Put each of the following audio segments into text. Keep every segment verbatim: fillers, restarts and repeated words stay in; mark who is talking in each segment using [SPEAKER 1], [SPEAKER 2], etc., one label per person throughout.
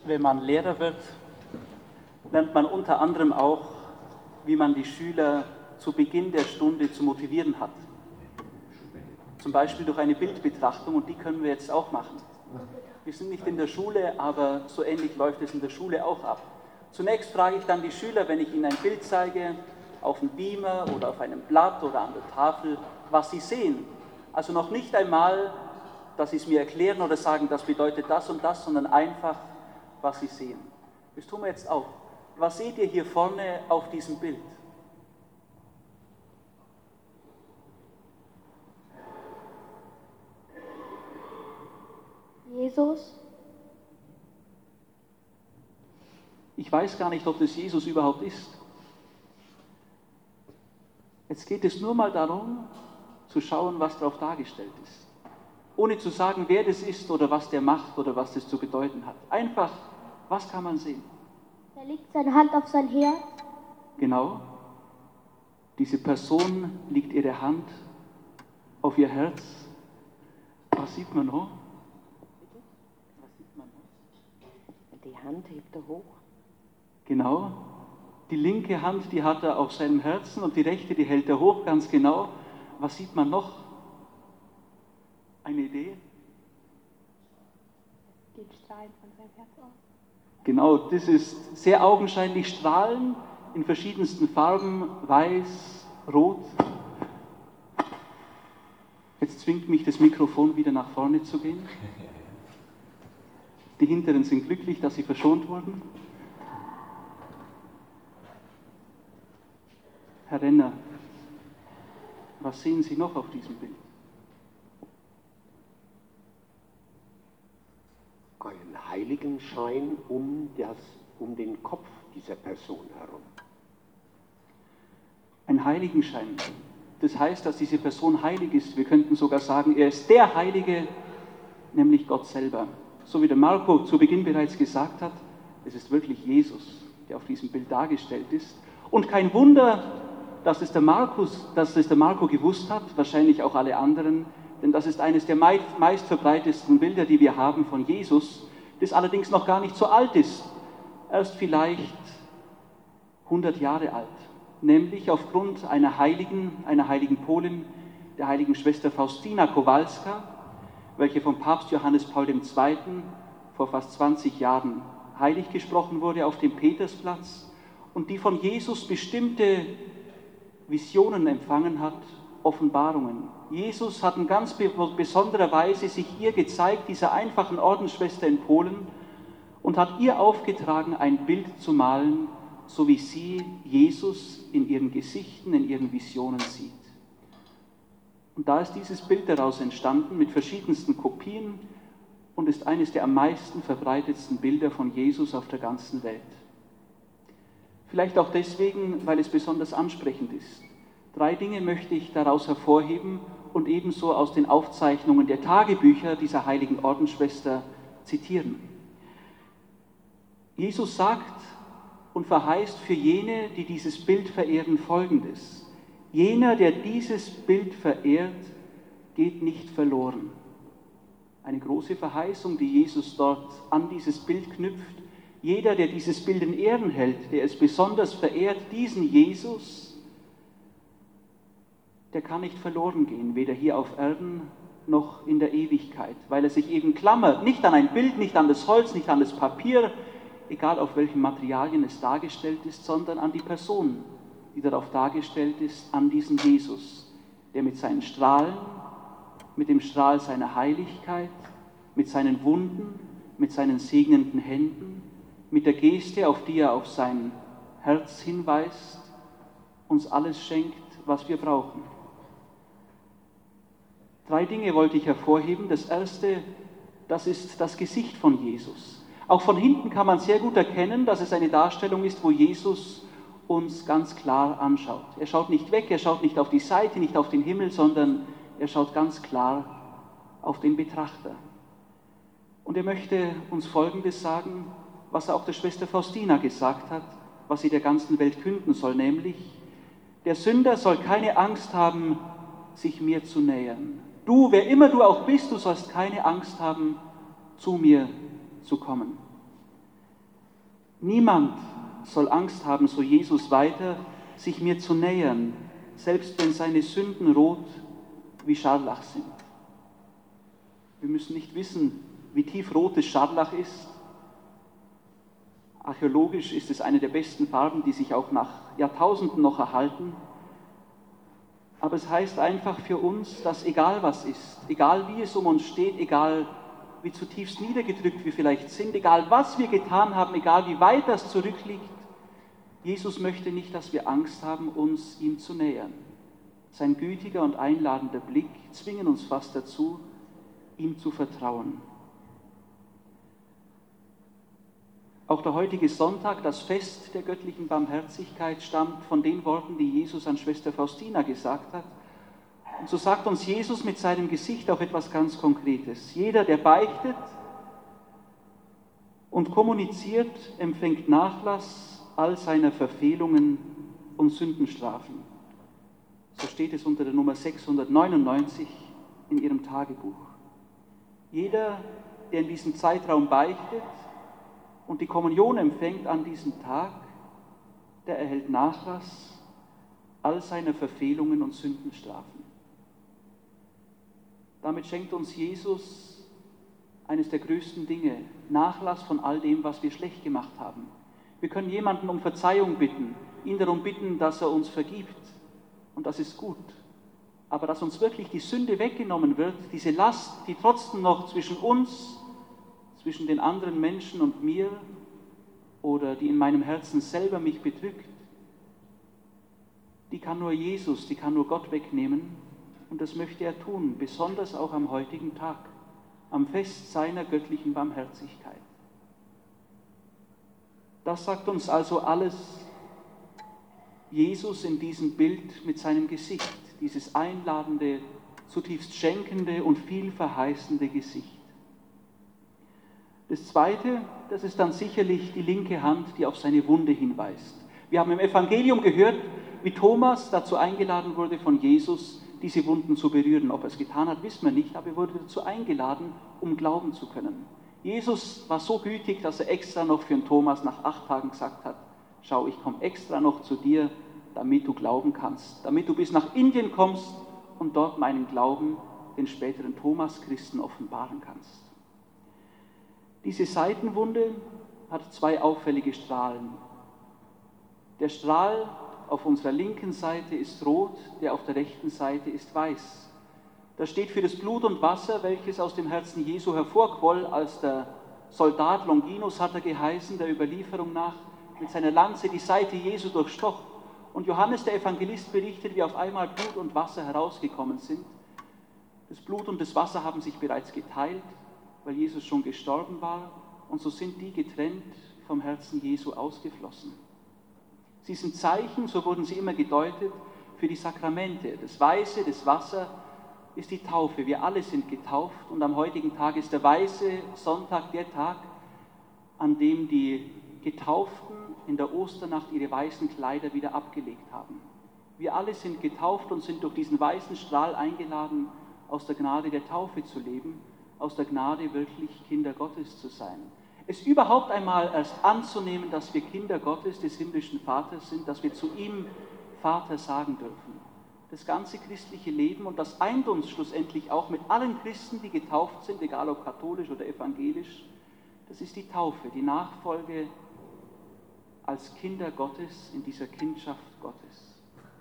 [SPEAKER 1] Wenn man Lehrer wird, lernt man unter anderem auch, wie man die Schüler zu Beginn der Stunde zu motivieren hat. Zum Beispiel durch eine Bildbetrachtung, und die können wir jetzt auch machen. Wir sind nicht in der Schule, aber so ähnlich läuft es in der Schule auch ab. Zunächst frage ich dann die Schüler, wenn ich ihnen ein Bild zeige, auf dem Beamer oder auf einem Blatt oder an der Tafel, was sie sehen. Also noch nicht einmal, dass sie es mir erklären oder sagen, das bedeutet das und das, sondern einfach, was sie sehen. Das tun wir jetzt auch. Was seht ihr hier vorne auf diesem Bild?
[SPEAKER 2] Jesus.
[SPEAKER 1] Ich weiß gar nicht, ob das Jesus überhaupt ist. Jetzt geht es nur mal darum, zu schauen, was darauf dargestellt ist. Ohne zu sagen, wer das ist oder was der macht oder was das zu bedeuten hat. Einfach, was kann man sehen?
[SPEAKER 2] Er legt seine Hand auf sein Herz.
[SPEAKER 1] Genau. Diese Person legt ihre Hand auf ihr Herz. Was sieht man noch? Was sieht man noch?
[SPEAKER 3] Die Hand hebt er hoch.
[SPEAKER 1] Genau. Die linke Hand, die hat er auf seinem Herzen und die rechte, die hält er hoch, ganz genau. Was sieht man noch? Eine Idee?
[SPEAKER 2] Den Strahlen von seinem Herz aus.
[SPEAKER 1] Genau, das ist sehr augenscheinlich Strahlen in verschiedensten Farben, weiß, rot. Jetzt zwingt mich das Mikrofon wieder nach vorne zu gehen. Die Hinteren sind glücklich, dass sie verschont wurden. Herr Renner, was sehen Sie noch auf diesem Bild?
[SPEAKER 4] Einen Heiligenschein um, das, um den Kopf dieser Person herum.
[SPEAKER 1] Ein Heiligenschein. Das heißt, dass diese Person heilig ist. Wir könnten sogar sagen, er ist der Heilige, nämlich Gott selber. So wie der Marco zu Beginn bereits gesagt hat, es ist wirklich Jesus, der auf diesem Bild dargestellt ist. Und kein Wunder, dass es der Markus, dass es der Marco gewusst hat, wahrscheinlich auch alle anderen, denn das ist eines der meist, meist verbreitetsten Bilder, die wir haben von Jesus, das allerdings noch gar nicht so alt ist, erst vielleicht hundert Jahre alt, nämlich aufgrund einer Heiligen, einer heiligen Polin, der heiligen Schwester Faustina Kowalska, welche vom Papst Johannes Paul der Zweite vor fast zwanzig Jahren heilig gesprochen wurde auf dem Petersplatz und die von Jesus bestimmte Visionen empfangen hat, Offenbarungen. Jesus hat in ganz besonderer Weise sich ihr gezeigt, dieser einfachen Ordensschwester in Polen, und hat ihr aufgetragen, ein Bild zu malen, so wie sie Jesus in ihren Gesichten, in ihren Visionen sieht. Und da ist dieses Bild daraus entstanden mit verschiedensten Kopien und ist eines der am meisten verbreitetsten Bilder von Jesus auf der ganzen Welt. Vielleicht auch deswegen, weil es besonders ansprechend ist. Drei Dinge möchte ich daraus hervorheben und ebenso aus den Aufzeichnungen der Tagebücher dieser heiligen Ordensschwester zitieren. Jesus sagt und verheißt für jene, die dieses Bild verehren, Folgendes: Jener, der dieses Bild verehrt, geht nicht verloren. Eine große Verheißung, die Jesus dort an dieses Bild knüpft. Jeder, der dieses Bild in Ehren hält, der es besonders verehrt, diesen Jesus, der kann nicht verloren gehen, weder hier auf Erden noch in der Ewigkeit, weil er sich eben klammert, nicht an ein Bild, nicht an das Holz, nicht an das Papier, egal auf welchen Materialien es dargestellt ist, sondern an die Person, die darauf dargestellt ist, an diesen Jesus, der mit seinen Strahlen, mit dem Strahl seiner Heiligkeit, mit seinen Wunden, mit seinen segnenden Händen, mit der Geste, auf die er auf sein Herz hinweist, uns alles schenkt, was wir brauchen. Drei Dinge wollte ich hervorheben. Das erste, das ist das Gesicht von Jesus. Auch von hinten kann man sehr gut erkennen, dass es eine Darstellung ist, wo Jesus uns ganz klar anschaut. Er schaut nicht weg, er schaut nicht auf die Seite, nicht auf den Himmel, sondern er schaut ganz klar auf den Betrachter. Und er möchte uns Folgendes sagen, was er auch der Schwester Faustina gesagt hat, was sie der ganzen Welt künden soll, nämlich: Der Sünder soll keine Angst haben, sich mir zu nähern. Du, wer immer du auch bist, du sollst keine Angst haben, zu mir zu kommen. Niemand soll Angst haben, so Jesus weiter, sich mir zu nähern, selbst wenn seine Sünden rot wie Scharlach sind. Wir müssen nicht wissen, wie tiefrotes Scharlach ist. Archäologisch ist es eine der besten Farben, die sich auch nach Jahrtausenden noch erhalten. Aber es heißt einfach für uns, dass egal was ist, egal wie es um uns steht, egal wie zutiefst niedergedrückt wir vielleicht sind, egal was wir getan haben, egal wie weit das zurückliegt, Jesus möchte nicht, dass wir Angst haben, uns ihm zu nähern. Sein gütiger und einladender Blick zwingen uns fast dazu, ihm zu vertrauen. Auch der heutige Sonntag, das Fest der göttlichen Barmherzigkeit, stammt von den Worten, die Jesus an Schwester Faustina gesagt hat. Und so sagt uns Jesus mit seinem Gesicht auch etwas ganz Konkretes. Jeder, der beichtet und kommuniziert, empfängt Nachlass all seiner Verfehlungen und Sündenstrafen. So steht es unter der Nummer sechshundertneunundneunzig in Ihrem Tagebuch. Jeder, der in diesem Zeitraum beichtet und die Kommunion empfängt an diesem Tag, der erhält Nachlass all seiner Verfehlungen und Sündenstrafen. Damit schenkt uns Jesus eines der größten Dinge, Nachlass von all dem, was wir schlecht gemacht haben. Wir können jemanden um Verzeihung bitten, ihn darum bitten, dass er uns vergibt. Und das ist gut. Aber dass uns wirklich die Sünde weggenommen wird, diese Last, die trotzdem noch zwischen uns, zwischen den anderen Menschen und mir oder die in meinem Herzen selber mich bedrückt, die kann nur Jesus, die kann nur Gott wegnehmen. Und das möchte er tun, besonders auch am heutigen Tag, am Fest seiner göttlichen Barmherzigkeit. Das sagt uns also alles Jesus in diesem Bild mit seinem Gesicht, dieses einladende, zutiefst schenkende und vielverheißende Gesicht. Das Zweite, das ist dann sicherlich die linke Hand, die auf seine Wunde hinweist. Wir haben im Evangelium gehört, wie Thomas dazu eingeladen wurde von Jesus, diese Wunden zu berühren. Ob er es getan hat, wissen wir nicht, aber er wurde dazu eingeladen, um glauben zu können. Jesus war so gütig, dass er extra noch für den Thomas nach acht Tagen gesagt hat, schau, ich komme extra noch zu dir, damit du glauben kannst, damit du bis nach Indien kommst und dort meinen Glauben den späteren Thomas-Christen offenbaren kannst. Diese Seitenwunde hat zwei auffällige Strahlen. Der Strahl auf unserer linken Seite ist rot, der auf der rechten Seite ist weiß. Das steht für das Blut und Wasser, welches aus dem Herzen Jesu hervorquoll, als der Soldat Longinus, hat er geheißen, der Überlieferung nach, mit seiner Lanze die Seite Jesu durchstoch. Und Johannes der Evangelist berichtet, wie auf einmal Blut und Wasser herausgekommen sind. Das Blut und das Wasser haben sich bereits geteilt, weil Jesus schon gestorben war, und so sind die getrennt vom Herzen Jesu ausgeflossen. Sie sind Zeichen, so wurden sie immer gedeutet, für die Sakramente. Das Weiße, das Wasser ist die Taufe. Wir alle sind getauft und am heutigen Tag ist der weiße Sonntag der Tag, an dem die Getauften in der Osternacht ihre weißen Kleider wieder abgelegt haben. Wir alle sind getauft und sind durch diesen weißen Strahl eingeladen, aus der Gnade der Taufe zu leben, aus der Gnade wirklich Kinder Gottes zu sein. Es überhaupt einmal erst anzunehmen, dass wir Kinder Gottes, des himmlischen Vaters sind, dass wir zu ihm Vater sagen dürfen. Das ganze christliche Leben, und das eint uns schlussendlich auch mit allen Christen, die getauft sind, egal ob katholisch oder evangelisch, das ist die Taufe, die Nachfolge als Kinder Gottes in dieser Kindschaft Gottes.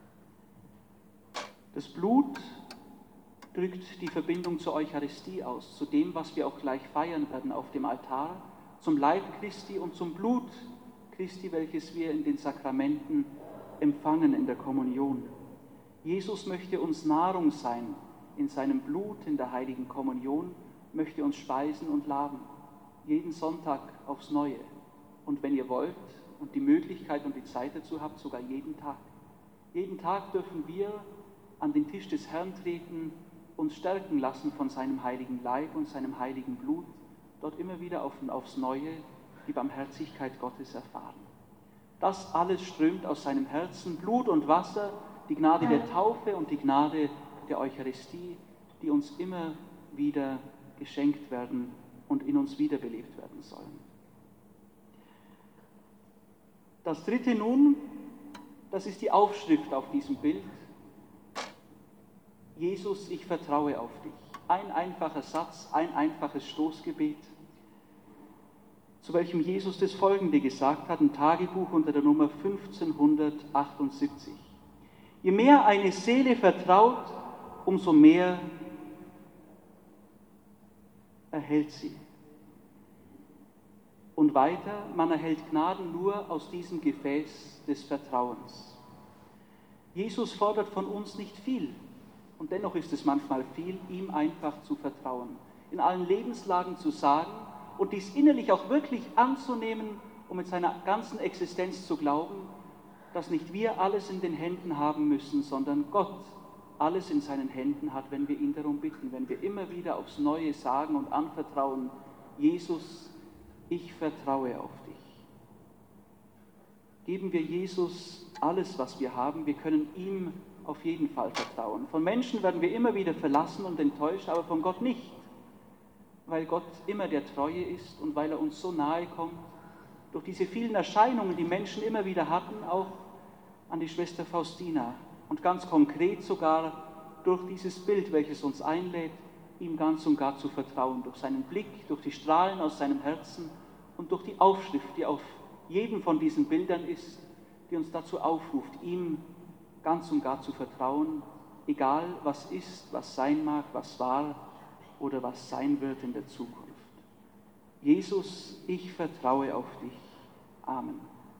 [SPEAKER 1] Das Blut drückt die Verbindung zur Eucharistie aus, zu dem, was wir auch gleich feiern werden auf dem Altar, zum Leib Christi und zum Blut Christi, welches wir in den Sakramenten empfangen in der Kommunion. Jesus möchte uns Nahrung sein, in seinem Blut, in der heiligen Kommunion, möchte uns speisen und laben, jeden Sonntag aufs Neue. Und wenn ihr wollt und die Möglichkeit und die Zeit dazu habt, sogar jeden Tag. Jeden Tag dürfen wir an den Tisch des Herrn treten, uns stärken lassen von seinem heiligen Leib und seinem heiligen Blut, dort immer wieder auf, aufs Neue die Barmherzigkeit Gottes erfahren. Das alles strömt aus seinem Herzen, Blut und Wasser, die Gnade der Taufe und die Gnade der Eucharistie, die uns immer wieder geschenkt werden und in uns wiederbelebt werden sollen. Das dritte nun, das ist die Aufschrift auf diesem Bild. Jesus, ich vertraue auf dich. Ein einfacher Satz, ein einfaches Stoßgebet, zu welchem Jesus das Folgende gesagt hat, im Tagebuch unter der Nummer fünfzehnhundertachtundsiebzig. Je mehr eine Seele vertraut, umso mehr erhält sie. Und weiter, man erhält Gnaden nur aus diesem Gefäß des Vertrauens. Jesus fordert von uns nicht viel, und dennoch ist es manchmal viel, ihm einfach zu vertrauen, in allen Lebenslagen zu sagen und dies innerlich auch wirklich anzunehmen, um mit seiner ganzen Existenz zu glauben, dass nicht wir alles in den Händen haben müssen, sondern Gott alles in seinen Händen hat, wenn wir ihn darum bitten, wenn wir immer wieder aufs Neue sagen und anvertrauen, Jesus, ich vertraue auf dich. Geben wir Jesus alles, was wir haben, wir können ihm auf jeden Fall vertrauen. Von Menschen werden wir immer wieder verlassen und enttäuscht, aber von Gott nicht, weil Gott immer der Treue ist und weil er uns so nahe kommt, durch diese vielen Erscheinungen, die Menschen immer wieder hatten, auch an die Schwester Faustina und ganz konkret sogar durch dieses Bild, welches uns einlädt, ihm ganz und gar zu vertrauen, durch seinen Blick, durch die Strahlen aus seinem Herzen und durch die Aufschrift, die auf jedem von diesen Bildern ist, die uns dazu aufruft, ihm ganz und gar zu vertrauen, egal was ist, was sein mag, was war oder was sein wird in der Zukunft. Jesus, ich vertraue auf dich. Amen.